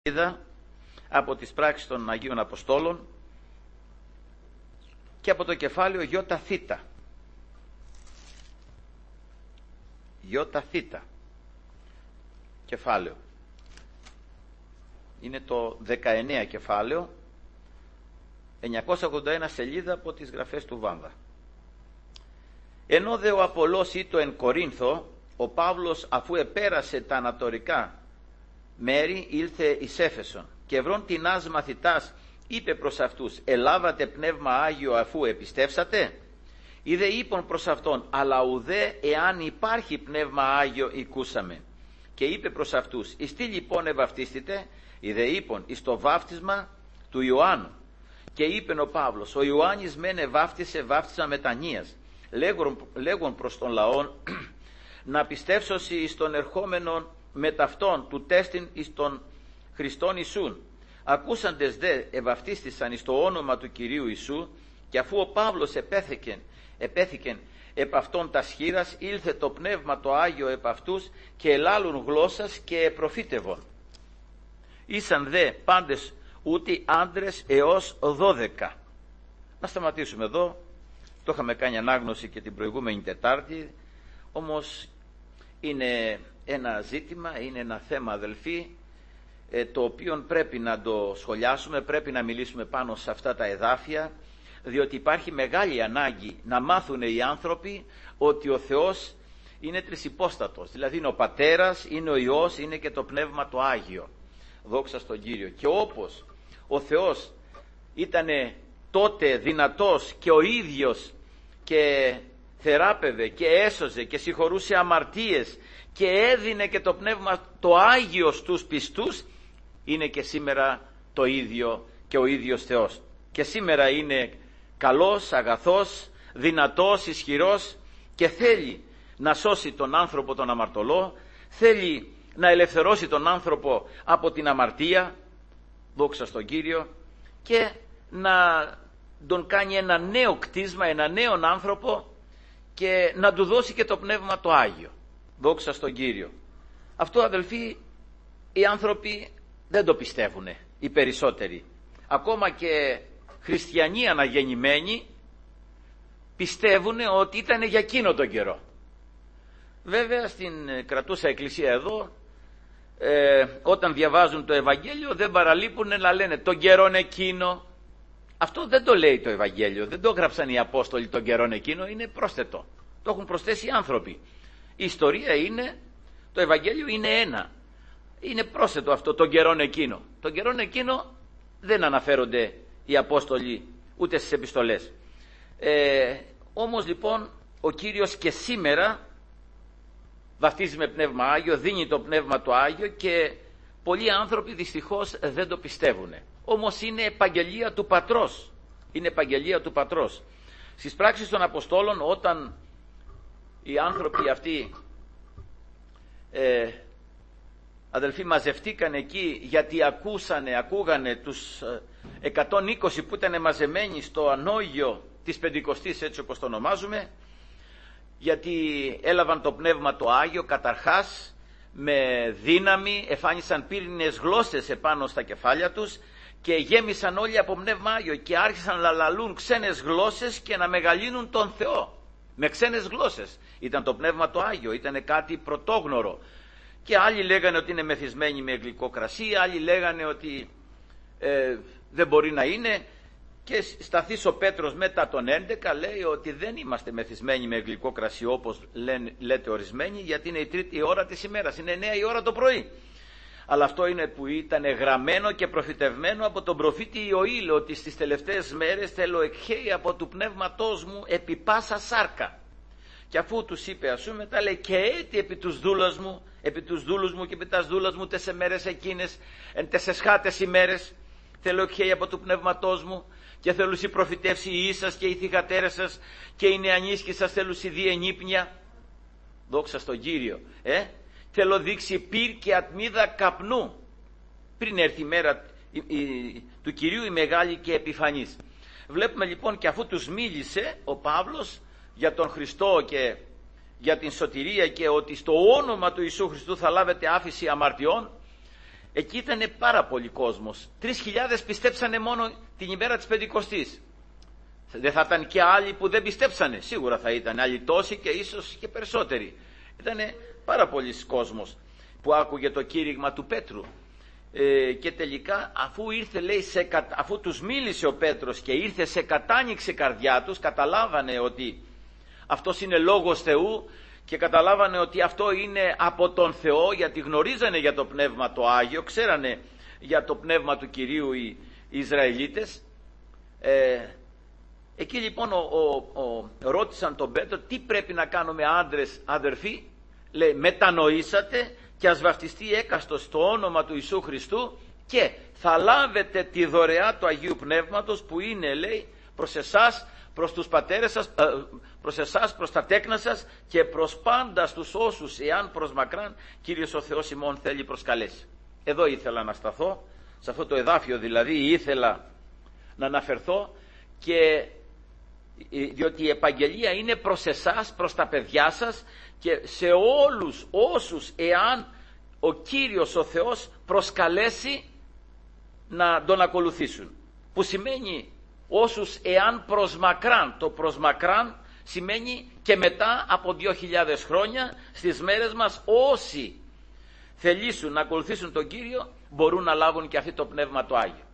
Είδα από τις πράξεις των Αγίων Αποστόλων και από το κεφάλαιο Ιώτα κεφάλαιο. Είναι το 19 κεφάλαιο, 981 σελίδα από τις γραφές του Βάμβα. Ενώ δε ο Απολός ήτο εν Κορίνθο, ο Παύλος, αφού επέρασε τα ανατορικά μέρη, ήλθε εις Έφεσον και ευρών τινάς μαθητάς είπε προς αυτούς, ελάβατε πνεύμα Άγιο αφού επιστεύσατε? Είδε είπον προς αυτόν, αλλά ουδέ εάν υπάρχει πνεύμα Άγιο οικούσαμε. Και είπε προς αυτούς, εις τι λοιπόν ευαυτίστητε? Είδε είπον, εις το βάφτισμα του Ιωάννου. Και είπεν ο Παύλος, ο Ιωάννης μεν ευάφτισε βάφτισμα μετανοίας, λέγον προς τον λαόν, να πιστεύσωσι εις τον ερχόμενον μεταυτόν του τέστην εις τον Χριστόν Ιησούν. Ακούσαντες δε ευαυτίστησαν εις το όνομα του Κυρίου Ιησού, και αφού ο Παύλος επέθηκεν επ' αυτόν τας χείρας, ήλθε το πνεύμα το Άγιο επ' αυτούς και ελάλουν γλώσσας και προφήτευον. Ήσαν δε πάντες ούτι άντρες έως 12. Να σταματήσουμε εδώ. Το είχαμε κάνει ανάγνωση και την προηγούμενη Τετάρτη, όμως είναι ένα ζήτημα, είναι ένα θέμα, αδελφοί, το οποίο πρέπει να το σχολιάσουμε, πρέπει να μιλήσουμε πάνω σε αυτά τα εδάφια, διότι υπάρχει μεγάλη ανάγκη να μάθουν οι άνθρωποι ότι ο Θεός είναι τρισυπόστατος, δηλαδή είναι ο Πατέρας, είναι ο Υιός, είναι και το Πνεύμα το Άγιο. Δόξα στον Κύριο. Και όπως ο Θεός ήταν τότε δυνατός και ο ίδιος και θεράπευε και έσωζε και συγχωρούσε αμαρτίες και έδινε και το Πνεύμα το Άγιο στους πιστούς, είναι και σήμερα το ίδιο και ο ίδιος Θεός. Και σήμερα είναι καλός, αγαθός, δυνατός, ισχυρός και θέλει να σώσει τον άνθρωπο τον αμαρτωλό, θέλει να ελευθερώσει τον άνθρωπο από την αμαρτία, δόξα στον Κύριο, και να τον κάνει ένα νέο κτίσμα, ένα νέον άνθρωπο, και να του δώσει και το Πνεύμα το Άγιο. Δόξα στον Κύριο. Αυτό, αδελφοί, οι άνθρωποι δεν το πιστεύουν, οι περισσότεροι. Ακόμα και χριστιανοί αναγεννημένοι πιστεύουν ότι ήταν για εκείνο τον καιρό. Βέβαια στην κρατούσα εκκλησία εδώ, όταν διαβάζουν το Ευαγγέλιο δεν παραλείπουν να λένε τον καιρόν εκείνο. Αυτό δεν το λέει το Ευαγγέλιο, δεν το γράψαν οι Απόστολοι τον καιρόν εκείνο, είναι πρόσθετο. Το έχουν προσθέσει οι άνθρωποι. Η ιστορία είναι, το Ευαγγέλιο είναι ένα. Είναι πρόσθετο αυτό, τον καιρόν εκείνο. Τον καιρόν εκείνο δεν αναφέρονται οι Απόστολοι ούτε στις επιστολές. Όμως λοιπόν ο Κύριος και σήμερα βαφτίζει με Πνεύμα Άγιο, δίνει το Πνεύμα το Άγιο, και πολλοί άνθρωποι δυστυχώς δεν το πιστεύουν. Όμως είναι επαγγελία του Πατρός. Είναι επαγγελία του Πατρός. Στις πράξεις των Αποστόλων, όταν οι άνθρωποι αυτοί, αδελφοί, μαζευτήκαν εκεί γιατί ακούγανε τους 120 που ήταν μαζεμένοι στο ανώγιο της Πεντηκοστής, έτσι όπως το ονομάζουμε, γιατί έλαβαν το Πνεύμα το Άγιο καταρχάς με δύναμη, εφάνισαν πύρινες γλώσσες επάνω στα κεφάλια τους και γέμισαν όλοι από Πνεύμα Άγιο και άρχισαν να λαλούν ξένες γλώσσες και να μεγαλύνουν τον Θεό με ξένες γλώσσες. Ήταν το Πνεύμα το Άγιο, ήταν κάτι πρωτόγνωρο. Και άλλοι λέγανε ότι είναι μεθυσμένοι με γλυκό κρασί, άλλοι λέγανε ότι δεν μπορεί να είναι. Και σταθείς ο Πέτρος μετά τον 11 λέει ότι δεν είμαστε μεθυσμένοι με γλυκό κρασί όπως λέτε ορισμένοι, γιατί είναι η τρίτη ώρα της ημέρας, είναι 9 η ώρα το πρωί. Αλλά αυτό είναι που ήταν γραμμένο και προφητευμένο από τον προφήτη Ιωήλ, ότι στις τελευταίες μέρες θέλω εκχέει από του πνεύματός μου επί πάσα σάρκα. Και αφού τους είπε, ας πούμε, μετά λέει, και έτη επί τους δούλους μου και επί τας δούλας μου τες μέρες εκείνες, εν τες εσχάτες ημέρες, θέλω εκχέει από του πνεύματός μου, και θέλουσι προφητεύσει οι ίσας και οι θυγατέρες σας και οι νεανίσκοι σας θέλουσι δει ενύπνια. Δόξα στον Κύριο. Θέλω δείξει πυρ και ατμίδα καπνού πριν έρθει η μέρα του Κυρίου η μεγάλη και επιφανής. Βλέπουμε λοιπόν, και αφού τους μίλησε ο Παύλος για τον Χριστό και για την σωτηρία και ότι στο όνομα του Ιησού Χριστού θα λάβετε άφηση αμαρτιών, εκεί ήταν πάρα πολύ κόσμος. 3.000 πιστέψανε μόνο την ημέρα της Πεντηκοστής. Δεν θα ήταν και άλλοι που δεν πιστέψανε? Σίγουρα θα ήταν άλλοι τόσοι και ίσως και περισσότεροι. Ήταν πάρα πολλοί κόσμος που άκουγε το κήρυγμα του Πέτρου. Και τελικά αφού ήρθε, λέει, αφού τους μίλησε ο Πέτρος και ήρθε σε κατάνοιξη καρδιά τους, καταλάβανε ότι αυτός είναι λόγος Θεού και καταλάβανε ότι αυτό είναι από τον Θεό, γιατί γνωρίζανε για το Πνεύμα το Άγιο, ξέρανε για το Πνεύμα του Κυρίου οι Ισραηλίτες. Εκεί λοιπόν ρώτησαν τον Πέτρο, τι πρέπει να κάνουμε άντρες, αδερφοί? Λέει, μετανοήσατε και ας βαφτιστεί έκαστος στο όνομα του Ιησού Χριστού και θα λάβετε τη δωρεά του Αγίου Πνεύματος που είναι, λέει, προς εσάς, προς τους πατέρες σας, προς εσάς, προς τα τέκνα σας και προς πάντα στους όσους, εάν προς μακράν, Κύριος ο Θεός ημών θέλει προσκαλέσει. Εδώ ήθελα να σταθώ, σε αυτό το εδάφιο δηλαδή ήθελα να αναφερθώ, και διότι η επαγγελία είναι προς εσάς, προς τα παιδιά σας και σε όλους όσους, εάν ο Κύριος ο Θεός προσκαλέσει να τον ακολουθήσουν, που σημαίνει όσους εάν προς μακράν. Το προς μακράν σημαίνει και μετά από 2.000 χρόνια, στις μέρες μας όσοι θελήσουν να ακολουθήσουν τον Κύριο μπορούν να λάβουν και αυτοί το Πνεύμα το Άγιο.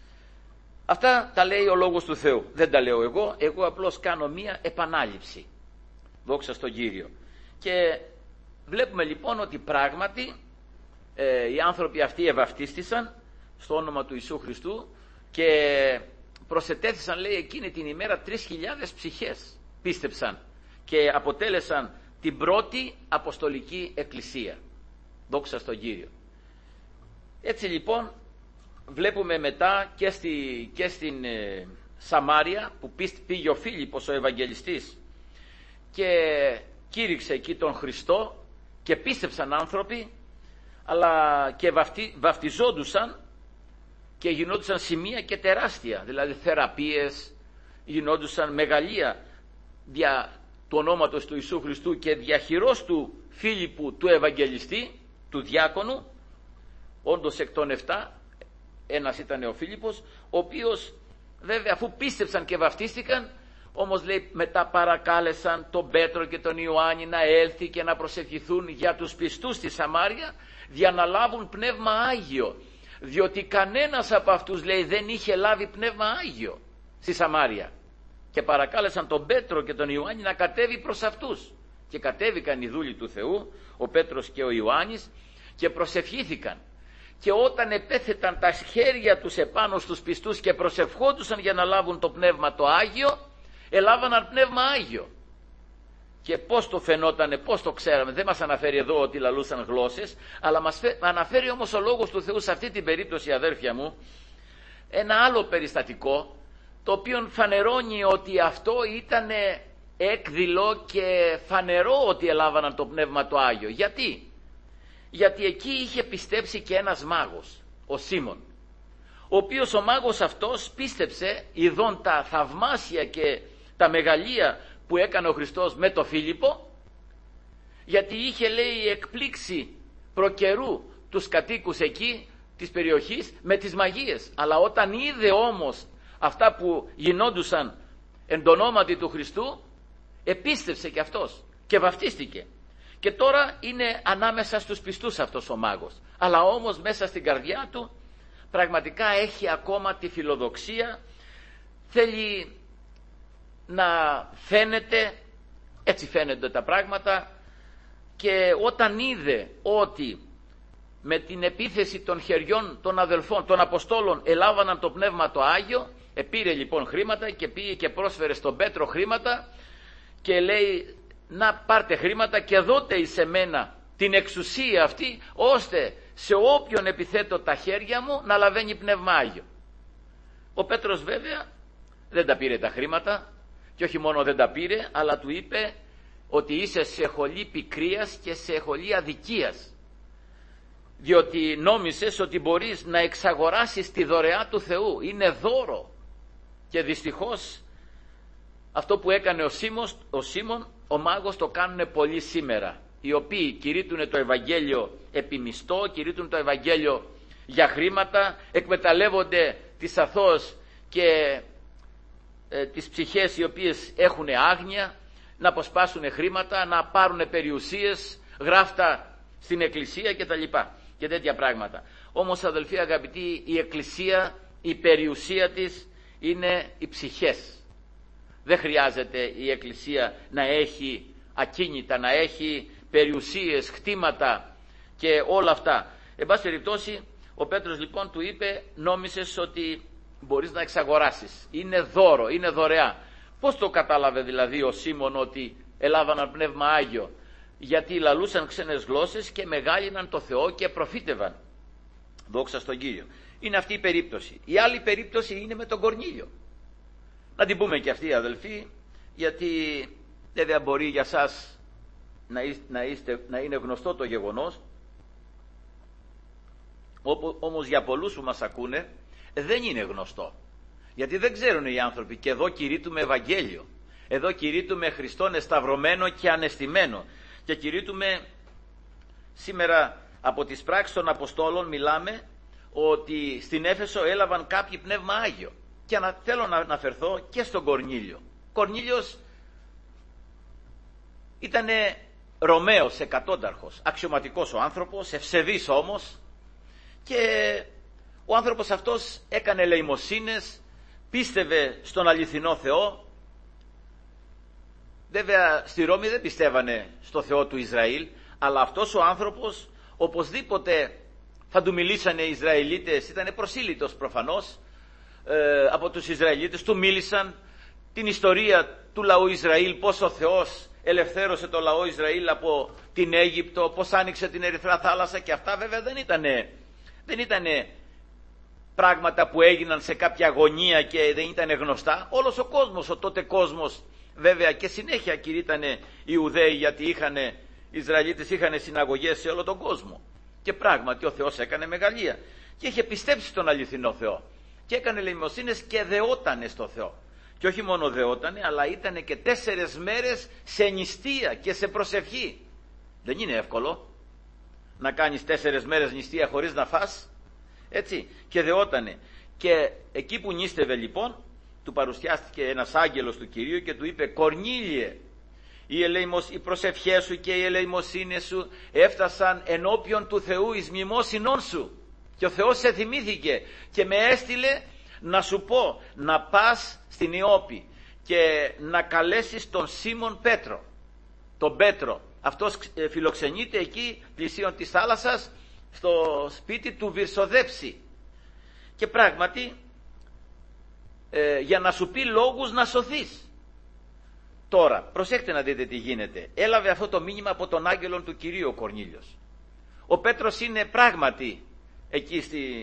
Αυτά τα λέει ο Λόγος του Θεού, δεν τα λέω εγώ απλώς κάνω μία επανάληψη. Δόξα στον Κύριο. Και βλέπουμε λοιπόν ότι πράγματι οι άνθρωποι αυτοί ευαυτίστησαν στο όνομα του Ιησού Χριστού και προσετέθησαν, λέει, εκείνη την ημέρα 3.000 ψυχές πίστεψαν και αποτέλεσαν την πρώτη Αποστολική Εκκλησία. Δόξα στον Κύριο. Έτσι λοιπόν βλέπουμε μετά και στην Σαμάρια που πήγε ο Φίλιππος ο Ευαγγελιστής και κήρυξε εκεί τον Χριστό και πίστεψαν άνθρωποι, αλλά και βαφτιζόντουσαν και γινόντουσαν σημεία και τεράστια, δηλαδή θεραπείες, γινόντουσαν μεγαλεία δια του ονόματος του Ιησού Χριστού και διαχειρός του Φίλιππου του Ευαγγελιστή, του διάκονου, όντως εκ των 7 ένας ήταν ο Φίλιππος, ο οποίος βέβαια αφού πίστεψαν και βαφτίστηκαν, όμως λέει μετά παρακάλεσαν τον Πέτρο και τον Ιωάννη να έλθει και να προσευχηθούν για τους πιστούς στη Σαμάρια για να λάβουν Πνεύμα Άγιο, διότι κανένας από αυτούς, λέει, δεν είχε λάβει Πνεύμα Άγιο στη Σαμάρια, και παρακάλεσαν τον Πέτρο και τον Ιωάννη να κατέβει προς αυτούς και κατέβηκαν οι δούλοι του Θεού, ο Πέτρος και ο Ιωάννης, και προσευχήθηκαν. Και όταν επέθεταν τα χέρια τους επάνω στους πιστούς και προσευχόντουσαν για να λάβουν το Πνεύμα το Άγιο, ελάβαναν Πνεύμα Άγιο. Και πώς το φαινότανε, πώς το ξέραμε? Δεν μας αναφέρει εδώ ότι λαλούσαν γλώσσες, αλλά μας αναφέρει όμως ο Λόγος του Θεού σε αυτή την περίπτωση, αδέρφια μου, ένα άλλο περιστατικό, το οποίο φανερώνει ότι αυτό ήταν έκδηλο και φανερό ότι ελάβαναν το Πνεύμα το Άγιο. Γιατί εκεί είχε πιστέψει και ένας μάγος, ο Σίμων, ο οποίος ο μάγος αυτός πίστεψε ειδών τα θαυμάσια και τα μεγαλεία που έκανε ο Χριστός με το Φίλιππο, γιατί είχε, λέει, εκπλήξει προκαιρού τους κατοίκους εκεί της περιοχής με τις μαγείες. Αλλά όταν είδε όμως αυτά που γινόντουσαν εν το ονόματι του Χριστού, επίστεψε και αυτός και βαφτίστηκε. Και τώρα είναι ανάμεσα στους πιστούς αυτός ο μάγος, αλλά όμως μέσα στην καρδιά του πραγματικά έχει ακόμα τη φιλοδοξία, θέλει να φαίνεται, έτσι φαίνονται τα πράγματα, και όταν είδε ότι με την επίθεση των χεριών των αδελφών, των Αποστόλων, ελάβαναν το Πνεύμα το Άγιο, πήρε λοιπόν χρήματα και πήγε και πρόσφερε στον Πέτρο χρήματα και λέει, να πάρτε χρήματα και δώτε εις εμένα την εξουσία αυτή, ώστε σε όποιον επιθέτω τα χέρια μου να λαβαίνει Πνεύμα Άγιο. Ο Πέτρος βέβαια δεν τα πήρε τα χρήματα, και όχι μόνο δεν τα πήρε, αλλά του είπε ότι είσαι σε χολή πικρίας και σε χολή αδικίας, διότι νόμισες ότι μπορείς να εξαγοράσεις τη δωρεά του Θεού. Είναι δώρο. Και δυστυχώς αυτό που έκανε ο Σίμων, ο μάγος, το κάνουν πολλοί σήμερα, οι οποίοι κηρύττουν το Ευαγγέλιο επί μισθό, κηρύττουν το Ευαγγέλιο για χρήματα, εκμεταλλεύονται τις αθώες και τις ψυχές οι οποίες έχουν άγνοια, να αποσπάσουν χρήματα, να πάρουν περιουσίες, γράφτα στην εκκλησία κτλ. Και τέτοια πράγματα. Όμως, αδελφοί αγαπητοί, η εκκλησία, η περιουσία της είναι οι ψυχές. Δεν χρειάζεται η εκκλησία να έχει ακίνητα, να έχει περιουσίες, κτήματα και όλα αυτά. Εν πάση περιπτώσει, ο Πέτρος λοιπόν του είπε, νόμισες ότι μπορείς να εξαγοράσεις. Είναι δώρο, είναι δωρεά. Πώς το κατάλαβε δηλαδή ο Σίμων ότι ελάβαναν πνεύμα Άγιο? Γιατί λαλούσαν ξένες γλώσσες και μεγάλυναν το Θεό και προφήτευαν. Δόξα στον Κύριο. Είναι αυτή η περίπτωση. Η άλλη περίπτωση είναι με τον Κορνήλιο. Να την πούμε και αυτή, αδελφοί, γιατί βέβαια μπορεί για σας να είναι γνωστό το γεγονός, όμως για πολλούς που μας ακούνε δεν είναι γνωστό. Γιατί δεν ξέρουν οι άνθρωποι, και εδώ κηρύττουμε Ευαγγέλιο. Εδώ κηρύττουμε Χριστόν εσταυρωμένο και ανεστημένο. Και κηρύττουμε σήμερα από τις πράξεις των Αποστόλων, μιλάμε ότι στην Έφεσο έλαβαν κάποιοι πνεύμα Άγιο. Και θέλω να αναφερθώ και στον Κορνήλιο. Κορνήλιος ήταν Ρωμαίος εκατόνταρχος, αξιωματικός ο άνθρωπος, ευσεβής όμως, και ο άνθρωπος αυτός έκανε ελεημοσύνες, πίστευε στον αληθινό Θεό. Βέβαια στη Ρώμη δεν πιστεύανε στο Θεό του Ισραήλ, αλλά αυτός ο άνθρωπος οπωσδήποτε θα του μιλήσανε οι Ισραηλίτες, ήταν προσήλυτος προφανώς από τους Ισραηλίτες, του μίλησαν την ιστορία του λαού Ισραήλ, πώς ο Θεός ελευθέρωσε το λαό Ισραήλ από την Αίγυπτο, πώς άνοιξε την Ερυθρά θάλασσα, και αυτά βέβαια δεν ήτανε πράγματα που έγιναν σε κάποια αγωνία και δεν ήταν γνωστά. Όλος ο κόσμος, ο τότε κόσμος, βέβαια και συνέχεια κηρύττανε οι Ιουδαίοι, γιατί οι Ισραηλίτες είχαν συναγωγές σε όλο τον κόσμο. Και πράγματι ο Θεός έκανε μεγαλεία και είχε πιστέψει στον αληθινό Θεό και έκανε ελεημοσύνες και δεότανε στο Θεό. Και όχι μόνο δεότανε, αλλά ήτανε και 4 μέρες σε νηστεία και σε προσευχή. Δεν είναι εύκολο να κάνεις 4 μέρες νηστεία χωρίς να φας, έτσι, και δεότανε. Και εκεί που νήστευε λοιπόν, του παρουσιάστηκε ένας άγγελος του Κυρίου και του είπε, Κορνήλιε, οι προσευχές σου και οι ελεημοσύνες σου έφτασαν ενώπιον του Θεού εις μνημόσυνόν σου, και ο Θεός σε θυμήθηκε και με έστειλε να σου πω να πας στην Ιώπη και να καλέσεις τον Σίμων Πέτρο, τον Πέτρο. Αυτός φιλοξενείται εκεί πλησίον της θάλασσας, στο σπίτι του Βυρσοδέψη, και πράγματι για να σου πει λόγους να σωθείς. Τώρα προσέχτε να δείτε τι γίνεται. Έλαβε αυτό το μήνυμα από τον άγγελον του Κυρίου ο Κορνήλιος. Ο Πέτρος είναι πράγματι εκεί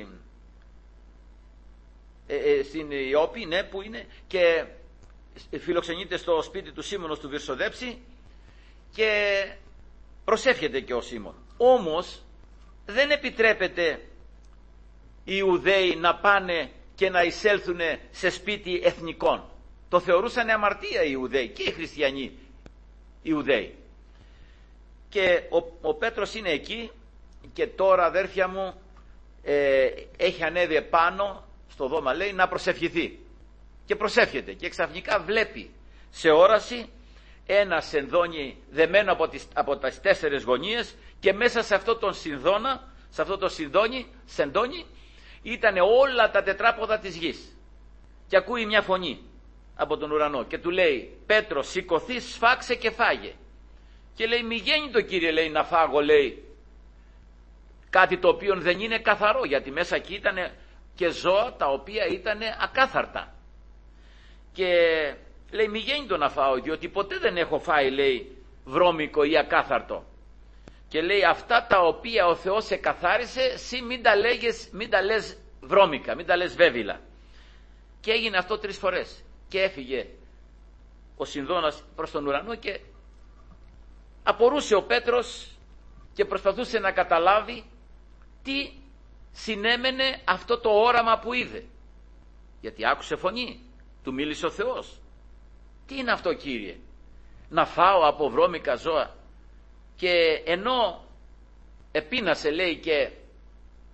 στην Ιώπη, ναι, που είναι, και φιλοξενείται στο σπίτι του Σίμωνος του Βυρσοδέψη και προσεύχεται και ο Σίμων. Όμως δεν επιτρέπεται οι Ιουδαίοι να πάνε και να εισέλθουν σε σπίτι εθνικών. Το θεωρούσαν αμαρτία οι Ιουδαίοι και οι χριστιανοί Ιουδαίοι. Και ο Πέτρος είναι εκεί και τώρα, αδέρφια μου, έχει ανέβει επάνω στο δώμα, λέει, να προσευχηθεί. Και προσεύχεται και ξαφνικά βλέπει σε όραση ένα σενδόνι δεμένο από τις 4 γωνίες, και μέσα σε αυτό τον συνδόνα, σε αυτό το σεντόνι ήταν όλα τα τετράποδα της γης. Και ακούει μια φωνή από τον ουρανό και του λέει, Πέτρο, σηκωθείς, σφάξε και φάγε. Και λέει, μη γέννη το Κύριε, λέει, να φάγω, λέει, κάτι το οποίο δεν είναι καθαρό, γιατί μέσα εκεί ήταν και ζώα τα οποία ήταν ακάθαρτα. Και λέει, μη γέννη το να φάω, διότι ποτέ δεν έχω φάει, λέει, βρώμικο ή ακάθαρτο. Και λέει, αυτά τα οποία ο Θεός εκαθάρισε, εσύ μην τα λες βρώμικα, μην τα λες βέβυλα. Και έγινε αυτό 3 φορές. Και έφυγε ο συνδόνας προς τον ουρανό και απορούσε ο Πέτρος και προσπαθούσε να καταλάβει τι συνέμενε αυτό το όραμα που είδε. Γιατί άκουσε φωνή, του μίλησε ο Θεός. Τι είναι αυτό, Κύριε, να φάω από βρώμικα ζώα? Και ενώ επίνασε, λέει, και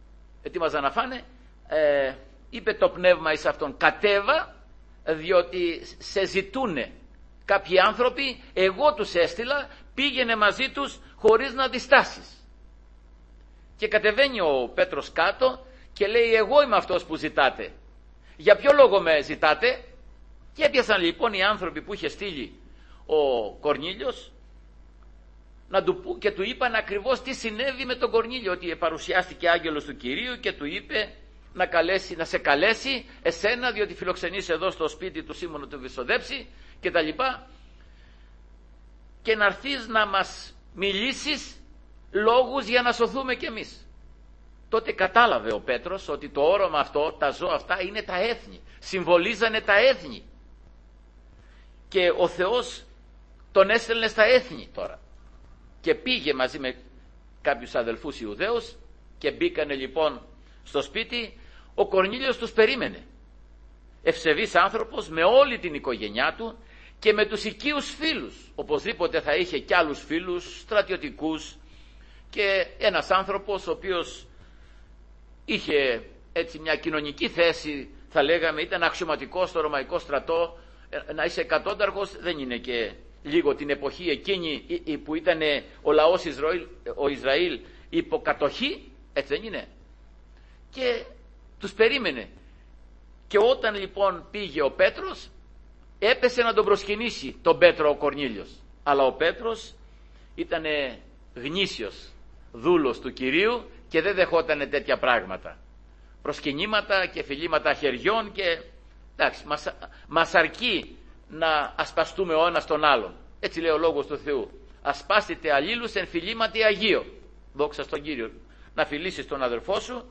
ετοίμαζαν να φάνε, είπε το πνεύμα εις αυτόν, κατέβα, διότι σε ζητούνε κάποιοι άνθρωποι, εγώ τους έστειλα, πήγαινε μαζί τους χωρίς να διστάσεις. Και κατεβαίνει ο Πέτρος κάτω και λέει, εγώ είμαι αυτός που ζητάτε. Για ποιο λόγο με ζητάτε? Και έπιασαν λοιπόν οι άνθρωποι που είχε στείλει ο Κορνήλιος να του πούν και του είπαν ακριβώς τι συνέβη με τον Κορνήλιο, ότι παρουσιάστηκε άγγελος του Κυρίου και του είπε να σε καλέσει εσένα, διότι φιλοξενείς εδώ στο σπίτι του Σίμωνα του Βυσοδέψη και τα λοιπά, και να έρθεις να μας μιλήσεις λόγους για να σωθούμε κι εμείς. Τότε κατάλαβε ο Πέτρος ότι το όρομα αυτό, τα ζώα αυτά είναι τα έθνη, συμβολίζανε τα έθνη και ο Θεός τον έστελνε στα έθνη τώρα. Και πήγε μαζί με κάποιους αδελφούς Ιουδαίους και μπήκανε λοιπόν στο σπίτι. Ο Κορνήλιος τους περίμενε, ευσεβής άνθρωπος, με όλη την οικογένειά του και με τους οικείους φίλους. Οπωσδήποτε θα είχε κι άλλους φίλους στρατιωτικούς και ένας άνθρωπος ο οποίος είχε έτσι μια κοινωνική θέση, θα λέγαμε, ήταν αξιωματικός στο Ρωμαϊκό στρατό. Να είσαι εκατόνταρχος δεν είναι και λίγο την εποχή εκείνη που ήταν ο λαός ο Ισραήλ υποκατοχή, έτσι δεν είναι? Και τους περίμενε. Και όταν λοιπόν πήγε ο Πέτρος, έπεσε να τον προσκυνήσει τον Πέτρο ο Κορνήλιος. Αλλά ο Πέτρος ήταν γνήσιος δούλος του Κυρίου και δεν δεχόταν τέτοια πράγματα, προσκυνήματα και φιλήματα χεριών, και εντάξει, μας αρκεί να ασπαστούμε ο ένας τον άλλον. Έτσι λέει ο λόγος του Θεού, ασπάστητε αλλήλους εν φιλήματι Αγίο. Δόξα στον Κύριο. Να φιλήσεις τον αδερφό σου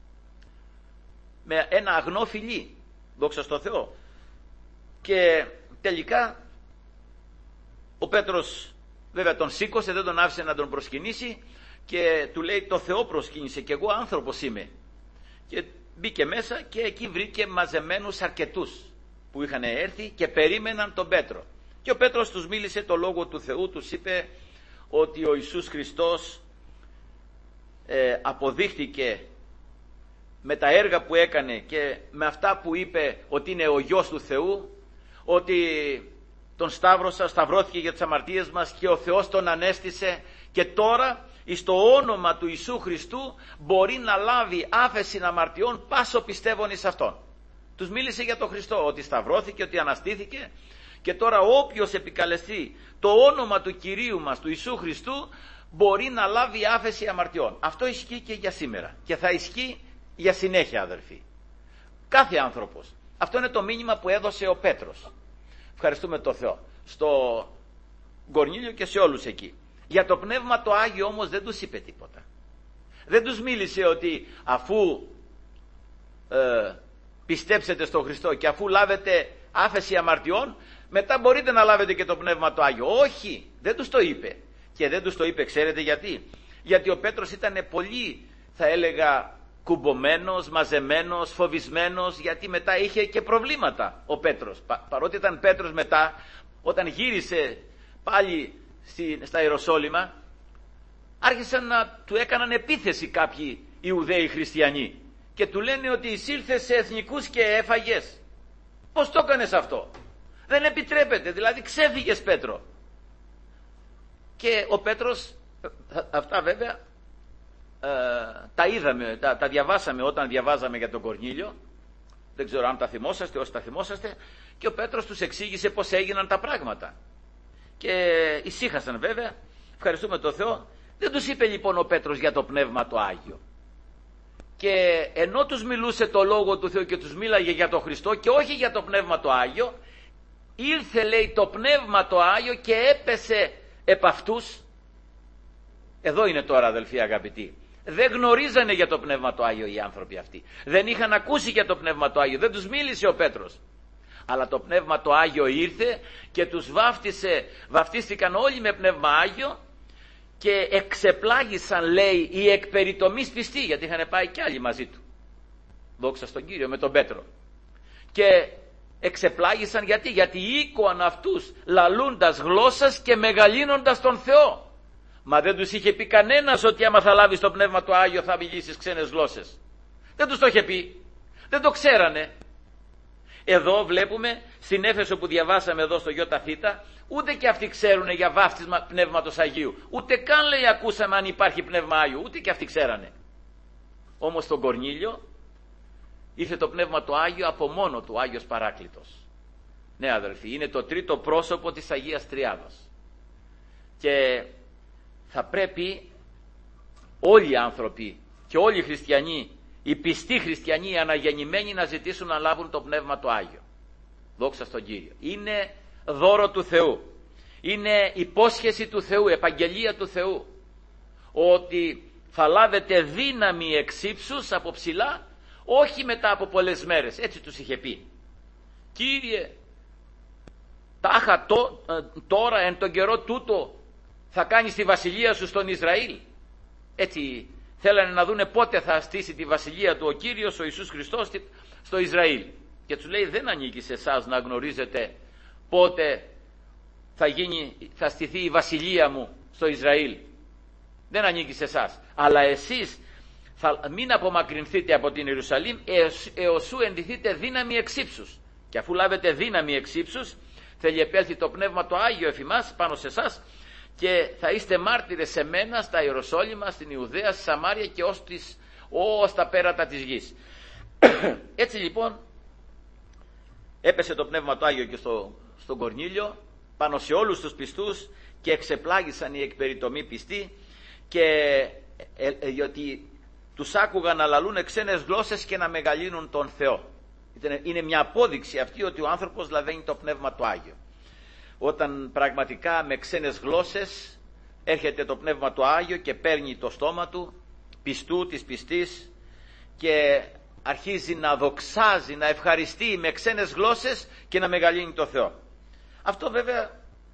με ένα αγνό φιλί, δόξα στον Θεό. Και τελικά ο Πέτρος βέβαια τον σήκωσε, δεν τον άφησε να τον προσκυνήσει και του λέει, το Θεό προσκύνησε και εγώ άνθρωπος είμαι. Και μπήκε μέσα και εκεί βρήκε μαζεμένους αρκετούς που είχαν έρθει και περίμεναν τον Πέτρο. Και ο Πέτρος τους μίλησε το λόγο του Θεού, τους είπε ότι ο Ιησούς Χριστός αποδείχθηκε με τα έργα που έκανε και με αυτά που είπε ότι είναι ο Υιός του Θεού, ότι τον σταυρώθηκε για τις αμαρτίες μας και ο Θεός τον ανέστησε και τώρα εις το όνομα του Ιησού Χριστού μπορεί να λάβει άφεση αμαρτιών πάσο πιστεύων εις Αυτόν. Τους μίλησε για τον Χριστό, ότι σταυρώθηκε, ότι αναστήθηκε και τώρα όποιος επικαλεστεί το όνομα του Κυρίου μας, του Ιησού Χριστού, μπορεί να λάβει άφεση αμαρτιών. Αυτό ισχύει και για σήμερα και θα ισχύει για συνέχεια, αδερφοί. Κάθε άνθρωπος. Αυτό είναι το μήνυμα που έδωσε ο Πέτρος. Ευχαριστούμε τον Θεό. Στο Κορνήλιο και σε όλους εκεί. Για το Πνεύμα το Άγιο όμως δεν τους είπε τίποτα. Δεν τους μίλησε ότι αφού πιστέψετε στον Χριστό και αφού λάβετε άφεση αμαρτιών, μετά μπορείτε να λάβετε και το Πνεύμα το Άγιο. Όχι, δεν τους το είπε. Και δεν τους το είπε, ξέρετε γιατί? Γιατί ο Πέτρος ήταν πολύ, θα έλεγα, κουμπωμένος, μαζεμένος, φοβισμένος, γιατί μετά είχε και προβλήματα ο Πέτρος. Παρότι ήταν Πέτρος, μετά όταν γύρισε πάλι στα Ιεροσόλυμα, άρχισαν να του έκαναν επίθεση κάποιοι Ιουδαίοι χριστιανοί και του λένε ότι εισήλθες σε εθνικούς και έφαγες. Πώς το έκανες αυτό? Δεν επιτρέπεται, δηλαδή ξέφυγες, Πέτρο. Και ο Πέτρος, αυτά βέβαια τα είδαμε, τα διαβάσαμε όταν διαβάζαμε για τον Κορνήλιο, δεν ξέρω αν τα θυμόσαστε, όσοι τα θυμόσαστε, και ο Πέτρος τους εξήγησε πως έγιναν τα πράγματα και ησύχασαν βέβαια, ευχαριστούμε τον Θεό. Δεν τους είπε λοιπόν ο Πέτρος για το Πνεύμα το Άγιο, και ενώ τους μιλούσε το Λόγο του Θεού και τους μίλαγε για τον Χριστό και όχι για το Πνεύμα το Άγιο, ήρθε, λέει, το Πνεύμα το Άγιο και έπεσε επ' αυτούς. Εδώ είναι τώρα, αδελφοί αγαπητοί, δεν γνωρίζανε για το Πνεύμα το Άγιο οι άνθρωποι αυτοί, δεν είχαν ακούσει για το Πνεύμα το Άγιο, δεν τους μίλησε ο Πέτρος, αλλά το Πνεύμα το Άγιο ήρθε και τους βαφτίστηκαν όλοι με Πνεύμα Άγιο και εξεπλάγησαν, λέει, οι εκπεριτομείς πιστοί, γιατί είχαν πάει κι άλλοι μαζί του, δόξα στον Κύριο, με τον Πέτρο, και εξεπλάγησαν γιατί οίκουαν αυτούς λαλούντας γλώσσας και μεγαλύνοντας τον Θεό. Μα δεν τους είχε πει κανένας ότι άμα θα λάβεις το Πνεύμα το Άγιο θα μιλήσεις ξένες γλώσσες. Δεν τους το είχε πει. Δεν το ξέρανε. Εδώ βλέπουμε στην Έφεσο που διαβάσαμε εδώ στο ΙΘ, ούτε και αυτοί ξέρουν για βάφτισμα Πνεύματος Αγίου. Ούτε καν λέει ακούσαμε αν υπάρχει Πνεύμα Άγιο. Ούτε και αυτοί ξέρανε. Όμως στον Κορνήλιο ήρθε το Πνεύμα το Άγιο από μόνο του, Άγιος Παράκλητος. Ναι αδελφοί, είναι το τρίτο πρόσωπο της Αγίας Τριάδος. Και θα πρέπει όλοι οι άνθρωποι και όλοι οι χριστιανοί, οι πιστοί χριστιανοί, οι αναγεννημένοι να ζητήσουν να λάβουν το Πνεύμα το Άγιο. Δόξα στον Κύριο. Είναι δώρο του Θεού. Είναι υπόσχεση του Θεού, επαγγελία του Θεού. Ότι θα λάβετε δύναμη εξ ύψους από ψηλά, όχι μετά από πολλές μέρες. Έτσι τους είχε πει. Κύριε, τάχα τώρα εν τον καιρό τούτο θα κάνεις τη βασιλεία σου στον Ισραήλ. Έτσι θέλανε να δούνε πότε θα στήσει τη βασιλεία του ο Κύριος, ο Ιησούς Χριστός στο Ισραήλ. Και τους λέει δεν ανήκει σε εσάς να γνωρίζετε πότε θα στηθεί η βασιλεία μου στο Ισραήλ. Δεν ανήκει σε εσάς. Αλλά εσείς μην απομακρυνθείτε από την Ιερουσαλήμ έως σου ενδυθείτε δύναμη εξ ύψους. Και αφού λάβετε δύναμη εξ ύψους, θέλει επέλθει το Πνεύμα το Άγιο εφ' ημάς πάνω σε εσάς και θα είστε μάρτυρες σε μένα στα Ιεροσόλυμα, στην Ιουδαία, στη Σαμάρια και ως τα πέρατα της γης. Έτσι λοιπόν έπεσε το Πνεύμα το Άγιο και στον Κορνήλιο πάνω σε όλους τους πιστούς και εξεπλάγησαν οι εκπεριτομοί πιστοί, και γιατί τους άκουγαν να λαλούν ξένες γλώσσες και να μεγαλύνουν τον Θεό. Είναι μια απόδειξη αυτή ότι ο άνθρωπος λαβαίνει το Πνεύμα το Άγιο. Όταν πραγματικά με ξένες γλώσσες έρχεται το Πνεύμα το Άγιο και παίρνει το στόμα του, πιστού της πιστής, και αρχίζει να δοξάζει, να ευχαριστεί με ξένες γλώσσες και να μεγαλύνει το Θεό. Αυτό βέβαια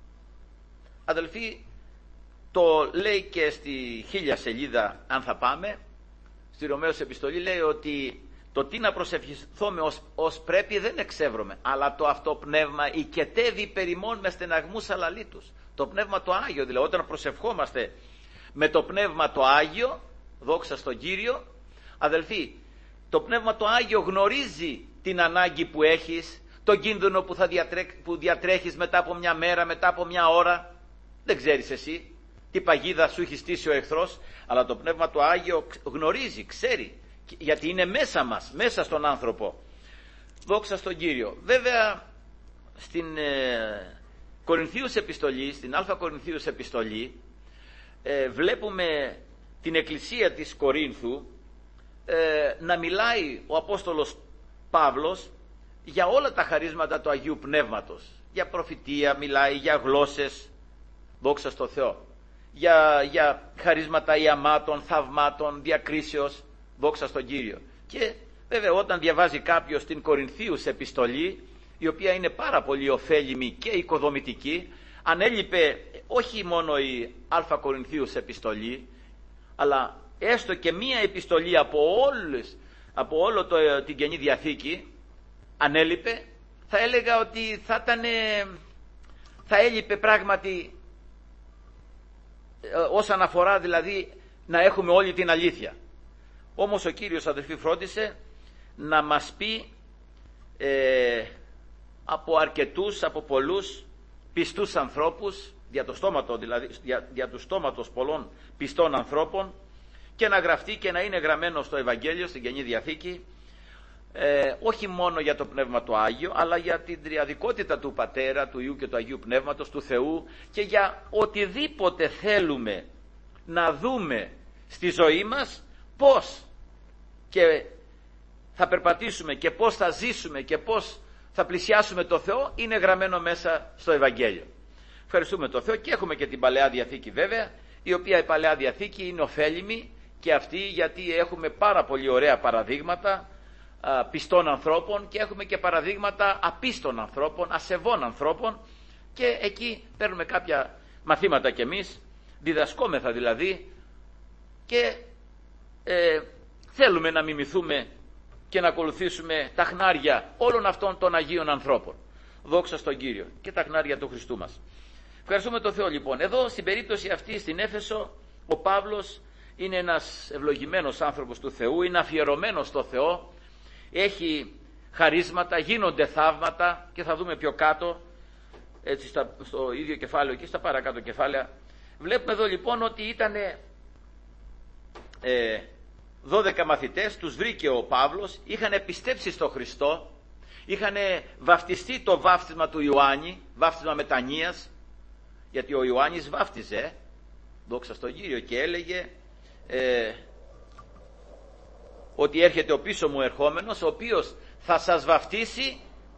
αδελφοί το λέει και στη 1000 σελίδα, αν θα πάμε στη Ρωμαίους επιστολή, λέει ότι το τι να προσευχηθούμε ως πρέπει δεν εξεύρωμε, αλλά το αυτό πνεύμα οικετεύει περιμόν με στεναγμούς αλαλήτους. Το Πνεύμα το Άγιο δηλαδή, όταν προσευχόμαστε με το Πνεύμα το Άγιο, δόξα στον Κύριο, αδελφοί, το Πνεύμα το Άγιο γνωρίζει την ανάγκη που έχεις, τον κίνδυνο που διατρέχεις μετά από μια μέρα, μετά από μια ώρα. Δεν ξέρεις εσύ τι παγίδα σου έχει στήσει ο εχθρός, αλλά το Πνεύμα το Άγιο γνωρίζει, ξέρει, γιατί είναι μέσα μας, μέσα στον άνθρωπο. Δόξα στον Κύριο. Βέβαια στην Κορινθίους επιστολή, στην Α Κορινθίους επιστολή, βλέπουμε την εκκλησία της Κορίνθου να μιλάει ο Απόστολος Παύλος για όλα τα χαρίσματα του Αγίου Πνεύματος. Για προφητεία μιλάει, για γλώσσες, δόξα στο Θεό, για χαρίσματα ιαμάτων, θαυμάτων, διακρίσεως, δόξα στον Κύριο. Και βέβαια όταν διαβάζει κάποιος την Κορινθίους επιστολή, η οποία είναι πάρα πολύ ωφέλιμη και οικοδομητική, αν έλειπε όχι μόνο η Α Κορινθίους επιστολή, αλλά έστω και μία επιστολή από όλο την Καινή Διαθήκη, αν έλειπε, θα έλεγα ότι θα έλειπε πράγματι, όσον αφορά δηλαδή να έχουμε όλη την αλήθεια. Όμως ο Κύριος, αδελφοί, φρόντισε να μας πει από πολλούς πιστούς ανθρώπους, δια του στόματος πολλών πιστών ανθρώπων, και να γραφτεί και να είναι γραμμένο στο Ευαγγέλιο, στην Καινή Διαθήκη, όχι μόνο για το Πνεύμα το Άγιο, αλλά για την τριαδικότητα του Πατέρα, του Υιού και του Αγίου Πνεύματος, του Θεού, και για οτιδήποτε θέλουμε να δούμε στη ζωή μας, πώς και θα περπατήσουμε και πώς θα ζήσουμε και πώς θα πλησιάσουμε το Θεό, είναι γραμμένο μέσα στο Ευαγγέλιο. Ευχαριστούμε το Θεό, και έχουμε και την Παλαιά Διαθήκη βέβαια, η οποία η Παλαιά Διαθήκη είναι ωφέλιμη και αυτή, γιατί έχουμε πάρα πολύ ωραία παραδείγματα πιστών ανθρώπων, και έχουμε και παραδείγματα απίστων ανθρώπων, ασεβών ανθρώπων, και εκεί παίρνουμε κάποια μαθήματα κι εμείς, διδασκόμεθα δηλαδή, και θέλουμε να μιμηθούμε και να ακολουθήσουμε τα χνάρια όλων αυτών των Αγίων ανθρώπων. Δόξα στον Κύριο, και τα χνάρια του Χριστού μας. Ευχαριστούμε τον Θεό λοιπόν. Εδώ στην περίπτωση αυτή στην Έφεσο, ο Παύλος είναι ένας ευλογημένος άνθρωπος του Θεού, είναι αφιερωμένος στο Θεό, έχει χαρίσματα, γίνονται θαύματα και θα δούμε πιο κάτω, έτσι στο ίδιο κεφάλαιο και στα παρακάτω κεφάλαια. Βλέπουμε εδώ λοιπόν ότι ήταν 12 μαθητές, τους βρήκε ο Παύλος, είχαν πιστέψει στο Χριστό, είχαν βαφτιστεί το βάφτισμα του Ιωάννη, βάφτισμα μετανοίας, γιατί ο Ιωάννης βάφτιζε, δόξα στον Κύριο, και έλεγε ότι έρχεται ο πίσω μου ερχόμενος, ο οποίος θα σας βαφτίσει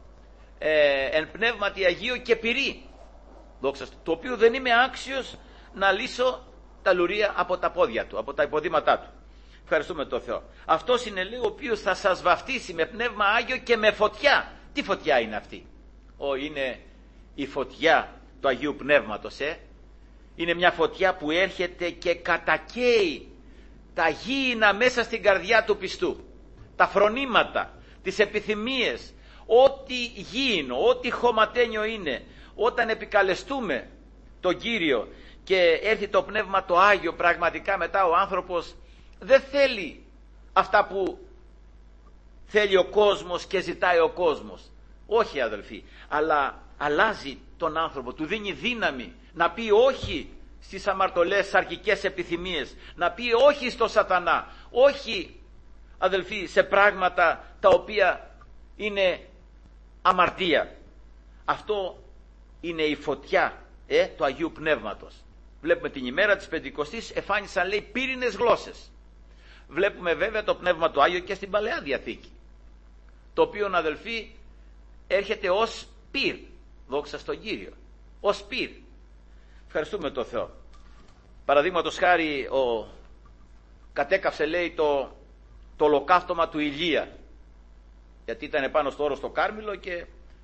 εν πνεύματι Αγίου και πυρί, δόξα, το οποίο δεν είμαι άξιος να λύσω τα λουρία από τα πόδια του, από τα υποδήματά του. Ευχαριστούμε τον Θεό. Αυτός είναι, λέει, ο οποίος θα σας βαφτίσει με πνεύμα Άγιο και με φωτιά. Τι φωτιά είναι αυτή? Είναι η φωτιά του Αγίου Πνεύματος. Είναι μια φωτιά που έρχεται και κατακαίει τα γήινα μέσα στην καρδιά του πιστού, τα φρονήματα, τις επιθυμίες, ό,τι γήινο, ό,τι χωματένιο είναι. Όταν επικαλεστούμε τον Κύριο και έρθει το Πνεύμα το Άγιο, πραγματικά μετά ο άνθρωπος δεν θέλει αυτά που θέλει ο κόσμος και ζητάει ο κόσμος. Όχι, αδελφοί, αλλά αλλάζει τον άνθρωπο, του δίνει δύναμη να πει όχι στις αμαρτωλές σαρκικές επιθυμίες, να πει όχι στο σατανά, όχι, αδελφοί, σε πράγματα τα οποία είναι αμαρτία. Αυτό είναι η φωτιά του Αγίου Πνεύματος. Βλέπουμε την ημέρα της Πεντηκοστής εφάνισαν, λέει, πύρινες γλώσσες. Βλέπουμε βέβαια το Πνεύμα το Άγιο και στην Παλαιά Διαθήκη, το οποίο, αδελφοί, έρχεται ως πυρ, δόξα στον Κύριο, ως πυρ. Ευχαριστούμε τον Θεό. Παραδείγματος χάρη κατέκαυσε, λέει, το ολοκαύτωμα του Ηλία, γιατί ήταν πάνω στο όρος στο Κάρμηλο και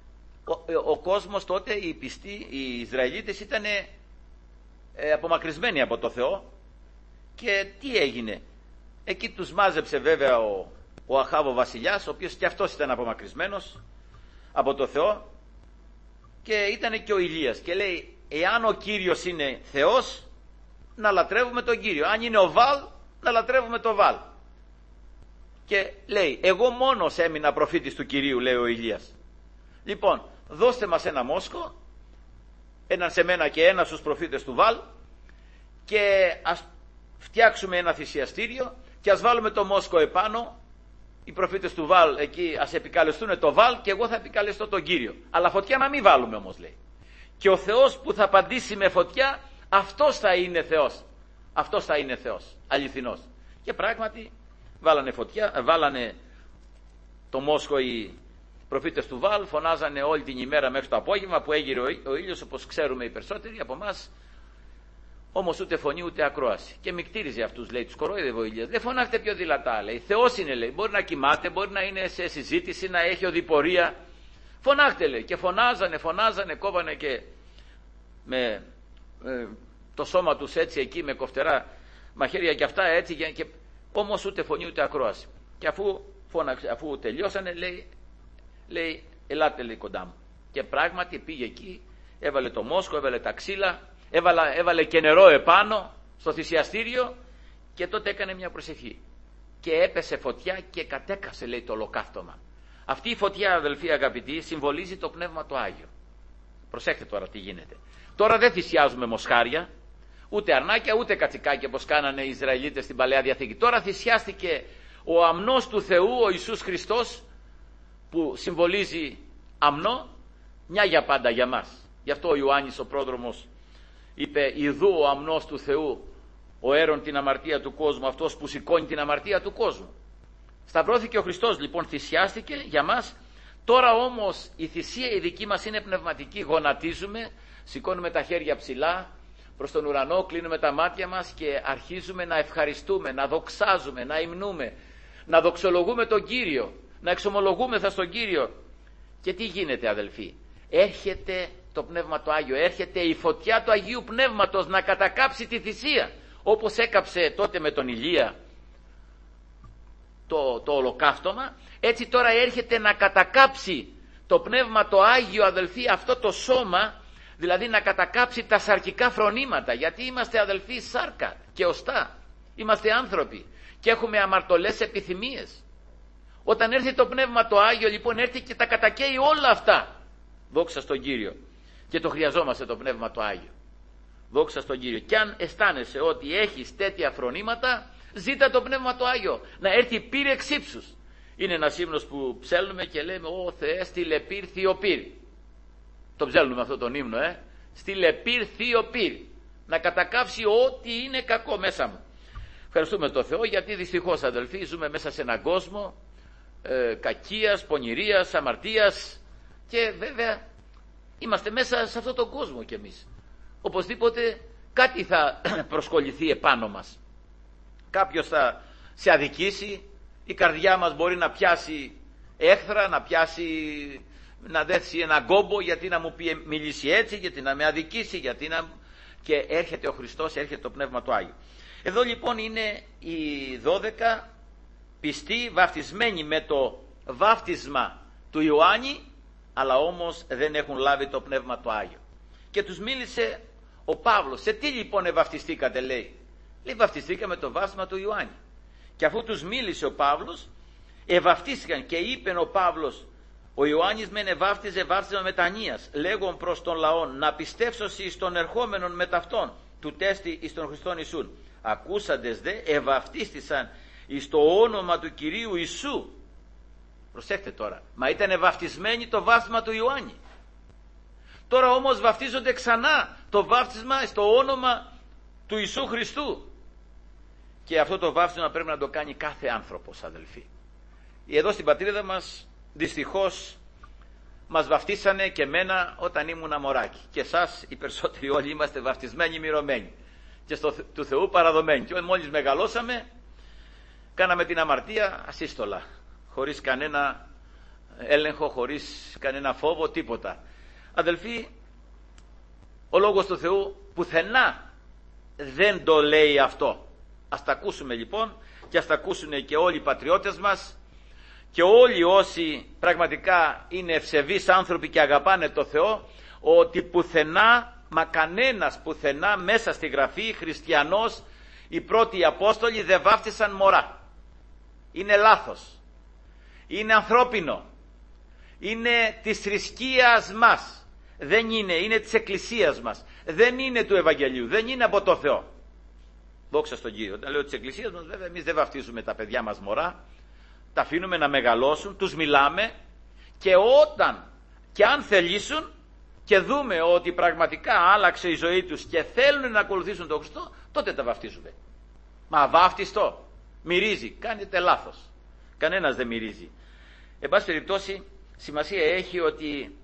ο κόσμος τότε, οι πιστοί, οι Ισραηλίτες, ήταν απομακρυσμένοι από το Θεό. Και τι έγινε? Εκεί τους μάζεψε βέβαια ο Αχάβ ο βασιλιάς, ο οποίος και αυτός ήταν απομακρυσμένος από το Θεό, και ήταν και ο Ηλίας, και λέει, εάν ο Κύριος είναι Θεός, να λατρεύουμε τον Κύριο, αν είναι ο Βάλ, να λατρεύουμε τον Βάλ. Και λέει, εγώ μόνος έμεινα προφήτης του Κυρίου, λέει ο Ηλίας. Λοιπόν, δώστε μας ένα μόσχο, έναν σε μένα και ένα στους προφήτες του Βάλ, και ας φτιάξουμε ένα θυσιαστήριο και ας βάλουμε το μόσχο επάνω, οι προφήτες του Βάλ εκεί ας επικαλεστούν το Βάλ και εγώ θα επικαλεστώ τον Κύριο. Αλλά φωτιά να μην βάλουμε όμως, λέει. Και ο Θεός που θα απαντήσει με φωτιά, αυτός θα είναι Θεός. Αυτός θα είναι Θεός, αληθινός. Και πράγματι βάλανε φωτιά, βάλανε το μόσχο οι προφήτες του Βάλ, φωνάζανε όλη την ημέρα μέχρι το απόγευμα που έγειρε ο ήλιος, όπως ξέρουμε οι περισσότεροι από εμάς. Όμως ούτε φωνή ούτε ακρόαση. Και μικτήριζε αυτούς, λέει, τους κορόιδευε ο Ηλίας. Δεν φωνάχτε πιο δυνατά, λέει. Θεός είναι, λέει. Μπορεί να κοιμάται, μπορεί να είναι σε συζήτηση, να έχει οδηπορία. Φωνάχτε, λέει. Και φωνάζανε, κόβανε και με το σώμα τους έτσι εκεί με κοφτερά μαχαίρια και αυτά έτσι. Και όμως ούτε φωνή ούτε ακρόαση. Και αφού τελειώσανε, λέει, ελάτε, λέει, κοντά μου. Και πράγματι πήγε εκεί, έβαλε το μόσχο, έβαλε τα ξύλα. Έβαλε και νερό επάνω στο θυσιαστήριο και τότε έκανε μια προσευχή. Και έπεσε φωτιά και κατέκασε, λέει, το ολοκαύτωμα. Αυτή η φωτιά, αδελφοί αγαπητοί, συμβολίζει το Πνεύμα το Άγιο. Προσέχτε τώρα τι γίνεται. Τώρα δεν θυσιάζουμε μοσχάρια, ούτε αρνάκια, ούτε κατσικάκια όπως κάνανε οι Ισραηλίτες στην Παλαιά Διαθήκη. Τώρα θυσιάστηκε ο αμνός του Θεού, ο Ιησούς Χριστός, που συμβολίζει αμνό, μια για πάντα για μας. Γι' αυτό ο Ιωάννης ο πρόδρομος είπε, ιδού ο αμνός του Θεού, ο έρων την αμαρτία του κόσμου, αυτός που σηκώνει την αμαρτία του κόσμου. Σταυρώθηκε ο Χριστός, λοιπόν, θυσιάστηκε για μας. Τώρα όμως η θυσία η δική μας είναι πνευματική. Γονατίζουμε, σηκώνουμε τα χέρια ψηλά προς τον ουρανό, κλείνουμε τα μάτια μας και αρχίζουμε να ευχαριστούμε, να δοξάζουμε, να υμνούμε, να δοξολογούμε τον Κύριο, να εξομολογούμεθα στον Κύριο. Και τι γίνεται, αδελφοί? Έρχεται το Πνεύμα το Άγιο, έρχεται η φωτιά του Αγίου Πνεύματος να κατακάψει τη θυσία, όπως έκαψε τότε με τον Ηλία το ολοκαύτωμα. Έτσι τώρα έρχεται να κατακάψει το Πνεύμα το Άγιο, αδελφοί, αυτό το σώμα, δηλαδή να κατακάψει τα σαρκικά φρονήματα, γιατί είμαστε, αδελφοί, σάρκα και οστά. Είμαστε άνθρωποι και έχουμε αμαρτωλές επιθυμίες. Όταν έρθει το Πνεύμα το Άγιο, λοιπόν, έρθει και τα κατακαίει όλα αυτά. Δόξα στον Κύριο. Και το χρειαζόμαστε το Πνεύμα το Άγιο. Δόξα στον Κύριο. Και αν αισθάνεσαι ότι έχεις τέτοια φρονήματα, ζήτα το Πνεύμα το Άγιο να έρθει πύρ εξ ύψους. Είναι ένας ύμνος που ψέλνουμε και λέμε «Ω Θεέ, στείλε πύρ θείο πύρ». Το ψέλνουμε αυτό τον ύμνο, στείλε πύρ θείο πύρ. Να κατακάψει ό,τι είναι κακό μέσα μου. Ευχαριστούμε τον Θεό, γιατί δυστυχώς, αδελφοί, ζούμε μέσα σε έναν κόσμο κακίας, πονηρίας, αμαρτίας, και βέβαια είμαστε μέσα σε αυτόν τον κόσμο κι εμείς. Οπωσδήποτε κάτι θα προσκολληθεί επάνω μας. Κάποιος θα σε αδικήσει, η καρδιά μας μπορεί να πιάσει έχθρα, να δέσει ένα κόμπο, γιατί να μου μιλήσει έτσι, γιατί να με αδικήσει, και έρχεται ο Χριστός, έρχεται το Πνεύμα του Άγιο. Εδώ λοιπόν είναι οι 12 πιστοί βαφτισμένοι με το βάφτισμα του Ιωάννη, αλλά όμως δεν έχουν λάβει το Πνεύμα το Άγιο. Και τους μίλησε ο Παύλος. Σε τι λοιπόν ευαφτιστήκατε, λέει? Λέει, βαφτιστήκαμε το βάφτισμα του Ιωάννη. Και αφού τους μίλησε ο Παύλος, ευαφτίστηκαν, και είπε ο Παύλος, ο Ιωάννης μεν ευάφτιζε βάφτισμα μετανοίας, λέγον προς τον λαόν, να πιστεύσωσι εις τον ερχόμενον μετ' αυτόν, του τέστη εις τον Χριστόν Ιησούν. Ακούσαντες δε, ευαφτίστησαν εις το όνομα του Κυρίου Ιησού. Προσέχτε τώρα, μα ήταν βαφτισμένοι το βάφτισμα του Ιωάννη. Τώρα όμως βαφτίζονται ξανά το βάφτισμα στο όνομα του Ιησού Χριστού. Και αυτό το βάφτισμα πρέπει να το κάνει κάθε άνθρωπος, αδελφοί. Εδώ στην πατρίδα μας δυστυχώς μας βαφτίσανε και εμένα όταν ήμουν μωράκι. Και εσάς οι περισσότεροι όλοι είμαστε βαφτισμένοι, μυρωμένοι και του Θεού παραδομένοι. Και μόλις μεγαλώσαμε, κάναμε την αμαρτία ασύστολα, χωρίς κανένα έλεγχο, χωρίς κανένα φόβο, τίποτα. Αδελφοί, ο Λόγος του Θεού πουθενά δεν το λέει αυτό. Ας τα ακούσουμε λοιπόν, και ας τα ακούσουν και όλοι οι πατριώτες μας, και όλοι όσοι πραγματικά είναι ευσεβείς άνθρωποι και αγαπάνε το Θεό, ότι πουθενά, μα κανένας πουθενά μέσα στη Γραφή χριστιανός, οι πρώτοι Απόστολοι δεν βάφτισαν μωρά. Είναι λάθος. Είναι ανθρώπινο. Είναι της θρησκείας μας. Δεν είναι της Εκκλησίας μας. Δεν είναι του Ευαγγελίου. Δεν είναι από το Θεό. Δόξα στον Κύριο. Όταν λέω της Εκκλησίας μας, βέβαια εμείς δεν βαφτίζουμε τα παιδιά μας μωρά. Τα αφήνουμε να μεγαλώσουν, τους μιλάμε, και όταν και αν θελήσουν και δούμε ότι πραγματικά άλλαξε η ζωή τους και θέλουν να ακολουθήσουν τον Χριστό, τότε τα βαφτίζουμε. Μα αβάφτιστο μυρίζει. Κάνετε λάθος. Κανένας δεν μυρίζει. Εν πάση περιπτώσει, σημασία έχει ότι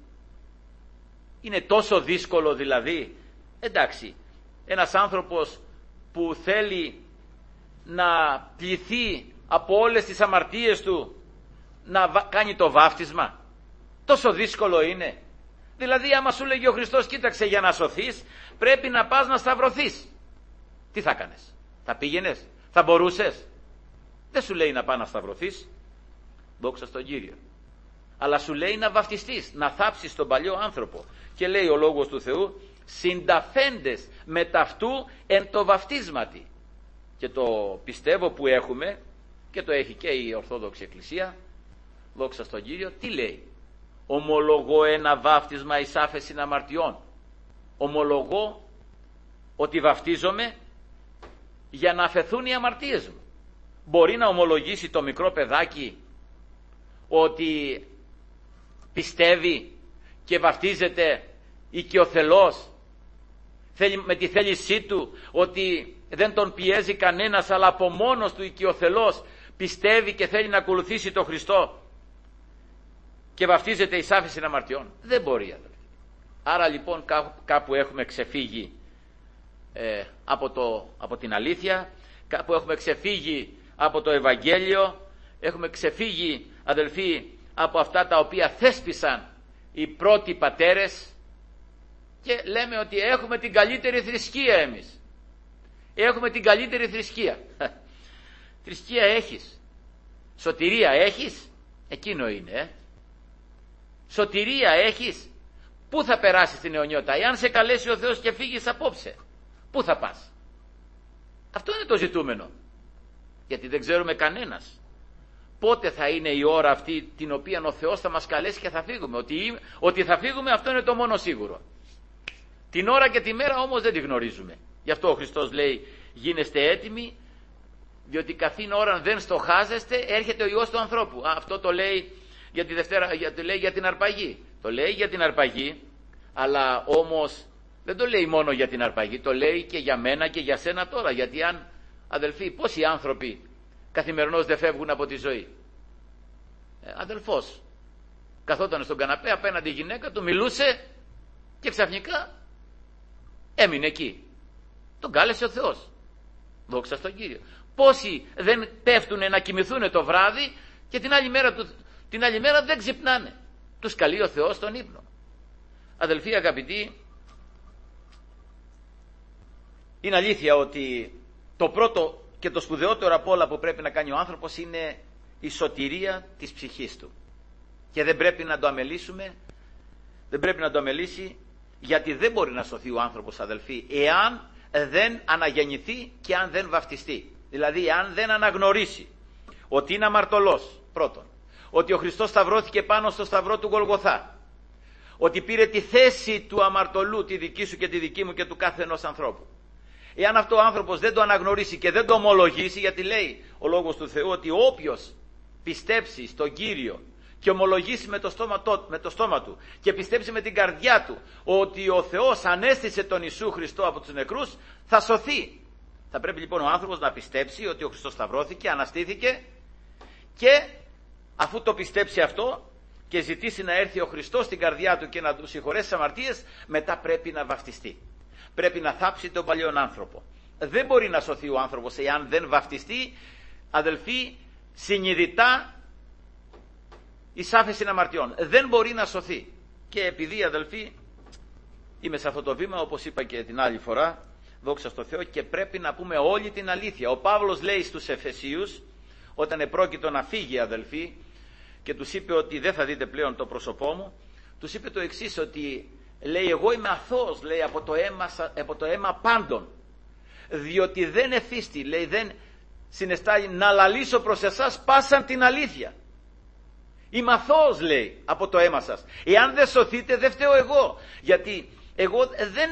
είναι τόσο δύσκολο, δηλαδή, εντάξει, ένας άνθρωπος που θέλει να πληθεί από όλες τις αμαρτίες του να κάνει το βάφτισμα, τόσο δύσκολο είναι? Δηλαδή, άμα σου λέγει ο Χριστός, κοίταξε, για να σωθείς πρέπει να πας να σταυρωθείς, τι θα κάνεις? Θα πήγαινες? Θα μπορούσες? Δεν σου λέει να πας να σταυρωθείς, δόξα στον Κύριο, αλλά σου λέει να βαφτιστείς, να θάψεις τον παλιό άνθρωπο. Και λέει ο Λόγος του Θεού, συνταφέντες με ταυτού εν το βαφτίσματι. Και το πιστεύω που έχουμε, και το έχει και η Ορθόδοξη Εκκλησία, δόξα στον Κύριο, τι λέει? Ομολογώ ένα βάφτισμα εις άφεσιν αμαρτιών. Ομολογώ ότι βαφτίζομαι για να αφεθούν οι αμαρτίες μου. Μπορεί να ομολογήσει το μικρό παιδάκι ότι πιστεύει και βαφτίζεται οικειοθελώς, με τη θέλησή του, ότι δεν τον πιέζει κανένας, αλλά από μόνος του οικειοθελώς πιστεύει και θέλει να ακολουθήσει τον Χριστό και βαφτίζεται εις άφεσιν αμαρτιών? Δεν μπορεί, αδελφοί. Άρα λοιπόν κάπου έχουμε ξεφύγει από την αλήθεια, κάπου έχουμε ξεφύγει από το Ευαγγέλιο, έχουμε ξεφύγει, αδελφοί, από αυτά τα οποία θέσπισαν οι πρώτοι πατέρες, και λέμε ότι έχουμε την καλύτερη θρησκεία εμείς. Έχουμε την καλύτερη θρησκεία. Θρησκεία έχεις? Σωτηρία έχεις? Εκείνο είναι. Σωτηρία έχεις? Πού θα περάσεις την αιωνιότητα? Εάν σε καλέσει ο Θεός και φύγεις απόψε, πού θα πας? Αυτό είναι το ζητούμενο. Γιατί δεν ξέρουμε κανένας πότε θα είναι η ώρα αυτή την οποία ο Θεός θα μας καλέσει και θα φύγουμε. Ότι θα φύγουμε, αυτό είναι το μόνο σίγουρο. Την ώρα και τη μέρα όμως δεν τη γνωρίζουμε. Γι' αυτό ο Χριστός λέει, γίνεστε έτοιμοι, διότι καθήν ώρα δεν στοχάζεστε, έρχεται ο Υιός του ανθρώπου. Αυτό το λέει για τη Δευτέρα, το λέει για την αρπαγή. Το λέει για την αρπαγή, αλλά όμως δεν το λέει μόνο για την αρπαγή, το λέει και για μένα και για σένα τώρα. Γιατί αν, αδελφοί, πόσοι άνθρωποι καθημερινώς δεν φεύγουν από τη ζωή. Αδελφός καθόταν στον καναπέ απέναντι η γυναίκα του, μιλούσε και ξαφνικά έμεινε εκεί. Τον κάλεσε ο Θεός. Δόξα στον Κύριο. Πόσοι δεν πέφτουν να κοιμηθούν το βράδυ και την άλλη μέρα δεν ξυπνάνε. Τους καλεί ο Θεός στον ύπνο. Αδελφοί αγαπητοί, είναι αλήθεια ότι το πρώτο και το σπουδαιότερο από όλα που πρέπει να κάνει ο άνθρωπος είναι η σωτηρία της ψυχής του. Και δεν πρέπει να το αμελήσουμε, δεν πρέπει να το αμελήσει, γιατί δεν μπορεί να σωθεί ο άνθρωπος, αδελφοί, εάν δεν αναγεννηθεί και αν δεν βαφτιστεί. Δηλαδή αν δεν αναγνωρίσει ότι είναι αμαρτωλός, πρώτον, ότι ο Χριστός σταυρώθηκε πάνω στο σταυρό του Γολγοθά, ότι πήρε τη θέση του αμαρτωλού, τη δική σου και τη δική μου και του κάθε ενός ανθρώπου. Εάν αυτό ο άνθρωπος δεν το αναγνωρίσει και δεν το ομολογήσει, γιατί λέει ο Λόγος του Θεού ότι όποιος πιστέψει στον Κύριο και ομολογήσει με το στόμα του και πιστέψει με την καρδιά του ότι ο Θεός ανέστησε τον Ιησού Χριστό από τους νεκρούς, θα σωθεί. Θα πρέπει λοιπόν ο άνθρωπος να πιστέψει ότι ο Χριστός σταυρώθηκε, αναστήθηκε, και αφού το πιστέψει αυτό και ζητήσει να έρθει ο Χριστός στην καρδιά του και να του συγχωρέσει τις αμαρτίες, μετά πρέπει να βαφτιστεί. Πρέπει να θάψει τον παλιόν άνθρωπο. Δεν μπορεί να σωθεί ο άνθρωπος εάν δεν βαφτιστεί, αδελφοί, συνειδητά εις άφεση αμαρτιών. Δεν μπορεί να σωθεί. Και επειδή, αδελφοί, είμαι σε αυτό το βήμα, όπως είπα και την άλλη φορά, δόξα στο Θεό, και πρέπει να πούμε όλη την αλήθεια. Ο Παύλος λέει στους Εφεσίους, όταν επρόκειτο να φύγει, αδελφοί, και τους είπε ότι δεν θα δείτε πλέον το πρόσωπό μου, τους είπε το εξής, ότι λέει, εγώ είμαι αθώος, λέει, από το αίμα πάντων, διότι δεν εθίστη, λέει, δεν συναισθάνει να λαλήσω προς εσάς πάσαν την αλήθεια. Είμαι αθώος, λέει, από το αίμα σας. Εάν δεν σωθείτε, δεν φταίω εγώ, γιατί εγώ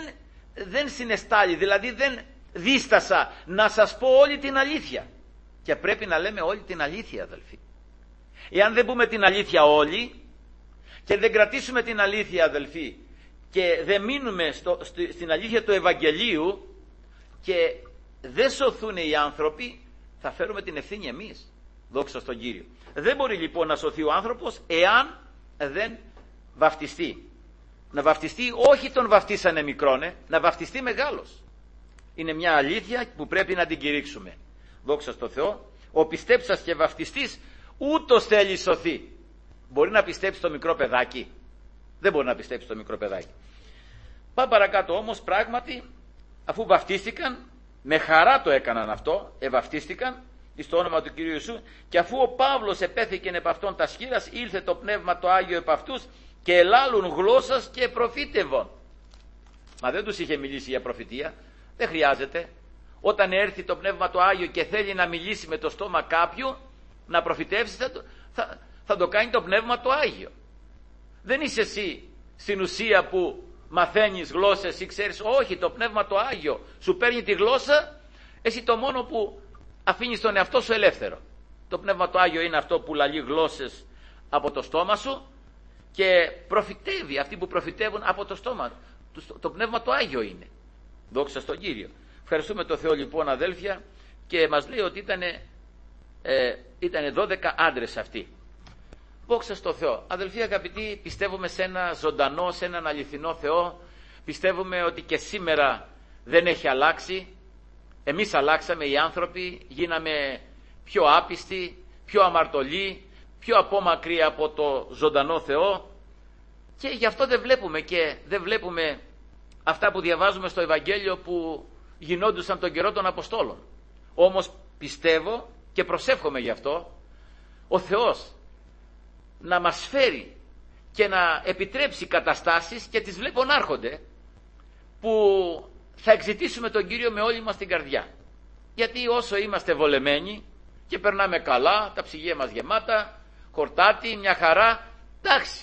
δεν συναισθάνει, δηλαδή δεν δίστασα να σας πω όλη την αλήθεια. Και πρέπει να λέμε όλη την αλήθεια, αδελφοί. Εάν δεν πούμε την αλήθεια όλοι και δεν κρατήσουμε την αλήθεια, αδελφοί, και δεν μείνουμε στην αλήθεια του Ευαγγελίου και δεν σωθούν οι άνθρωποι, θα φέρουμε την ευθύνη εμείς. Δόξα στον Κύριο. Δεν μπορεί λοιπόν να σωθεί ο άνθρωπος εάν δεν βαφτιστεί. Να βαφτιστεί, όχι τον βαφτίσανε μικρόνε, να βαφτιστεί μεγάλος. Είναι μια αλήθεια που πρέπει να την κηρύξουμε. Δόξα στο Θεό. Ο πιστέψας και βαφτιστής ούτως θέλει σωθεί. Μπορεί να πιστέψει το μικρό παιδάκι? Δεν μπορεί να πιστέψει το μικρό παιδάκι. Πάμε παρακάτω όμως, πράγματι, αφού βαφτίστηκαν, με χαρά το έκαναν αυτό, ευαφτίστηκαν στο όνομα του Κυρίου Ιησού, και αφού ο Παύλος επέθηκεν επ' αυτόν τα σχήρας, ήλθε το Πνεύμα το Άγιο επ' αυτούς και ελάλουν γλώσσας και προφήτευον. Μα δεν τους είχε μιλήσει για προφητεία, δεν χρειάζεται. Όταν έρθει το Πνεύμα το Άγιο και θέλει να μιλήσει με το στόμα κάποιου, να προφητεύσει, θα το κάνει το Πνεύμα το Άγιο. Δεν είσαι εσύ στην ουσία που μαθαίνεις γλώσσες ή ξέρεις, όχι, το Πνεύμα το Άγιο σου παίρνει τη γλώσσα, εσύ το μόνο που αφήνεις τον εαυτό σου ελεύθερο. Το Πνεύμα το Άγιο είναι αυτό που λαλεί γλώσσες από το στόμα σου και προφητεύει, αυτοί που προφητεύουν από το στόμα. Το Πνεύμα το Άγιο είναι. Δόξα στον Κύριο. Ευχαριστούμε τον Θεό λοιπόν, αδέλφια, και μας λέει ότι ήταν 12 άντρες αυτοί. Δόξα στο Θεό. Αδελφοί αγαπητοί, πιστεύουμε σε ένα ζωντανό, σε έναν αληθινό Θεό. Πιστεύουμε ότι και σήμερα δεν έχει αλλάξει. Εμείς αλλάξαμε, οι άνθρωποι, γίναμε πιο άπιστοι, πιο αμαρτωλοί, πιο απόμακροι από το ζωντανό Θεό, και γι' αυτό δεν βλέπουμε αυτά που διαβάζουμε στο Ευαγγέλιο που γινόντουσαν τον καιρό των Αποστόλων. Όμως πιστεύω και προσεύχομαι γι' αυτό ο Θεός να μας φέρει και να επιτρέψει καταστάσεις, και τις βλέπω να έρχονται, που θα εξητήσουμε τον Κύριο με όλη μας την καρδιά. Γιατί όσο είμαστε βολεμένοι και περνάμε καλά, τα ψυγεία μας γεμάτα, χορτάτη, μια χαρά, εντάξει.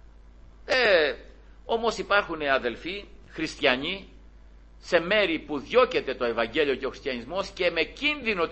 Όμως υπάρχουν αδελφοί χριστιανοί σε μέρη που διώκεται το Ευαγγέλιο και ο χριστιανισμός και με κίνδυνο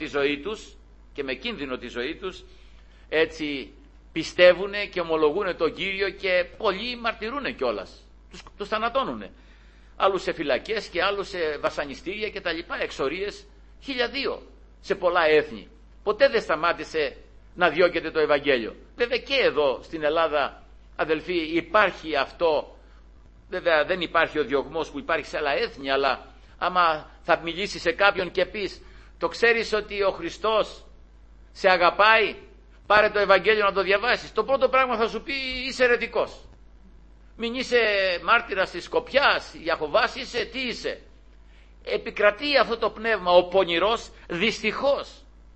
τη ζωή τους, έτσι πιστεύουν και ομολογούν τον Κύριο και πολλοί μαρτυρούν κιόλας, τους θανατώνουν, άλλους σε φυλακές και άλλους σε βασανιστήρια και τα λοιπά, εξορίες 1002 σε πολλά έθνη. Ποτέ δεν σταμάτησε να διώκεται το Ευαγγέλιο. Βέβαια και εδώ στην Ελλάδα, αδελφοί, υπάρχει αυτό. Βέβαια δεν υπάρχει ο διωγμός που υπάρχει σε άλλα έθνη, αλλά άμα θα μιλήσει σε κάποιον και πεις, το ξέρεις ότι ο Χριστός σε αγαπάει, πάρε το Ευαγγέλιο να το διαβάσεις, το πρώτο πράγμα θα σου πει, είσαι αιρετικός. Μην είσαι μάρτυρας της Σκοπιάς, Ιαχωβάς είσαι, τι είσαι. Επικρατεί αυτό το πνεύμα, ο πονηρός δυστυχώς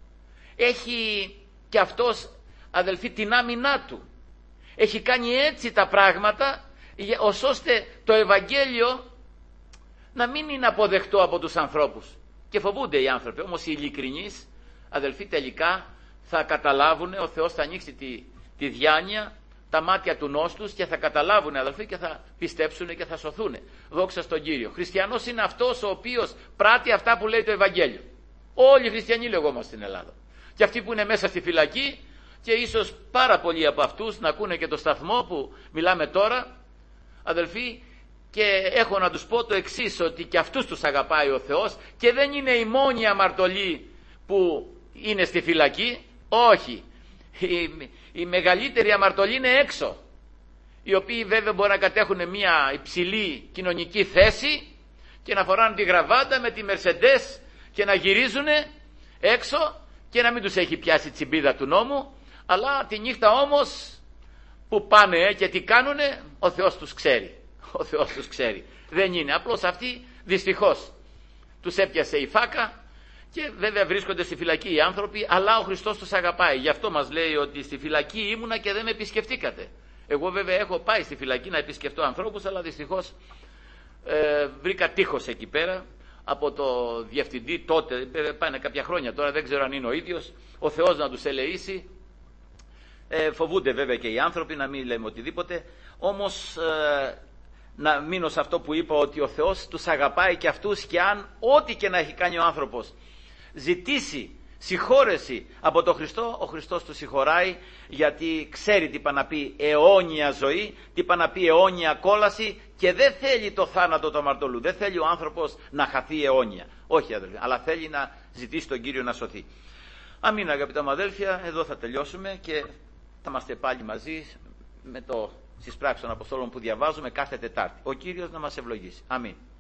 έχει και αυτός, αδελφοί, την άμυνά του. Έχει κάνει έτσι τα πράγματα ώστε το Ευαγγέλιο να μην είναι αποδεκτό από τους ανθρώπους. Και φοβούνται οι άνθρωποι. Όμως οι ειλικρινείς, αδελφοί, τελικά θα καταλάβουν, ο Θεός θα ανοίξει τη διάνοια, τα μάτια του νους τους και θα καταλάβουν, αδελφοί, και θα πιστέψουν και θα σωθούν. Δόξα στον Κύριο. Χριστιανός είναι αυτός ο οποίος πράττει αυτά που λέει το Ευαγγέλιο. Όλοι οι χριστιανοί λεγόμαστε στην Ελλάδα. Και αυτοί που είναι μέσα στη φυλακή, και ίσως πάρα πολλοί από αυτούς να ακούνε και το σταθμό που μιλάμε τώρα, αδελφοί, και έχω να τους πω το εξής, ότι και αυτούς τους αγαπάει ο Θεός και δεν είναι η μόνη αμαρτωλή που είναι στη φυλακή. Όχι, η μεγαλύτερη αμαρτωλή είναι έξω, οι οποίοι βέβαια μπορεί να κατέχουν μια υψηλή κοινωνική θέση και να φοράνε τη γραβάτα με τη Mercedes και να γυρίζουν έξω και να μην τους έχει πιάσει τσιμπίδα του νόμου, αλλά τη νύχτα όμως που πάνε και τι κάνουνε, ο Θεός τους ξέρει. Ο Θεός τους ξέρει. Δεν είναι. Απλώς αυτοί δυστυχώς τους έπιασε η φάκα και βέβαια βρίσκονται στη φυλακή οι άνθρωποι, αλλά ο Χριστός τους αγαπάει. Γι' αυτό μας λέει ότι στη φυλακή ήμουνα και δεν με επισκεφτήκατε. Εγώ βέβαια έχω πάει στη φυλακή να επισκεφτώ ανθρώπους, αλλά δυστυχώς βρήκα τείχος εκεί πέρα από το διευθυντή τότε, πάνε κάποια χρόνια τώρα, δεν ξέρω αν είναι ο ίδιος, ο Θεός να τους ελεήσει. Φοβούνται βέβαια και οι άνθρωποι, να μην λέμε οτιδήποτε, όμως να μείνω σε αυτό που είπα, ότι ο Θεός τους αγαπάει και αυτούς, και αν ό,τι και να έχει κάνει ο άνθρωπος ζητήσει συγχώρεση από τον Χριστό, ο Χριστός του συγχωράει, γιατί ξέρει τι πάει να πει αιώνια ζωή, τι πάει να πει αιώνια κόλαση, και δεν θέλει το θάνατο του αμαρτωλού. Δεν θέλει ο άνθρωπος να χαθεί αιώνια. Όχι, αδελφοί, αλλά θέλει να ζητήσει τον Κύριο να σωθεί. Αμήν, αγαπητά μου αδέλφια, εδώ θα τελειώσουμε και θα είμαστε πάλι μαζί στις πράξεις των Αποστόλων που διαβάζουμε κάθε Τετάρτη. Ο Κύριος να μας ευλογήσει. Αμήν.